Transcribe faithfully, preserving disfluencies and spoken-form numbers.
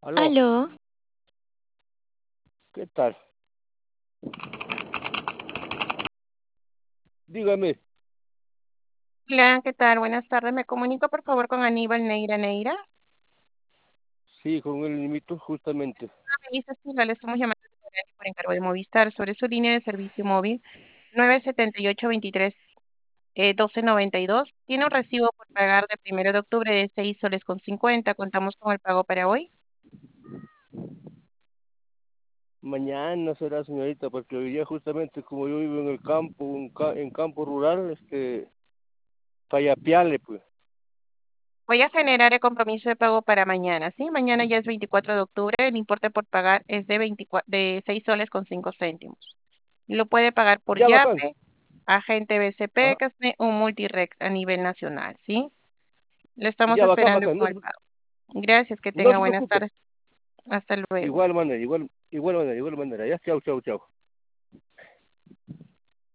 Aló, Aló, ¿qué tal? Dígame, hola, ¿qué tal? Buenas tardes. Me comunico por favor con Aníbal Neira Neira. sí, con el limito justamente. Me dice Silva, le estamos llamando de Corea por encargo de Movistar sobre su línea de servicio móvil nueve siete ocho dos tres eh, uno dos nueve dos. Tiene un recibo por pagar de primero de octubre de seis soles con cincuenta. Contamos con el pago para hoy. Mañana será, señorita, porque hoy día justamente como yo vivo en el campo, un ca- en campo rural, este, Payapiale, pues. Voy a generar el compromiso de pago para mañana, ¿sí? Mañana ya es veinticuatro de octubre. El importe por pagar es de, veinticuatro, de seis soles con cinco céntimos. Lo puede pagar por Ya, bacán. Yape, agente B C P, Ajá. Casme o Multirex a nivel nacional, ¿sí? Lo estamos Ya, bacán, esperando bacán. con No el se, pago. Gracias, que no tenga se buenas preocupe. tardes. Hasta luego. Igual manera, igual, igual manera, igual manera. Ya, chau, chau, chau.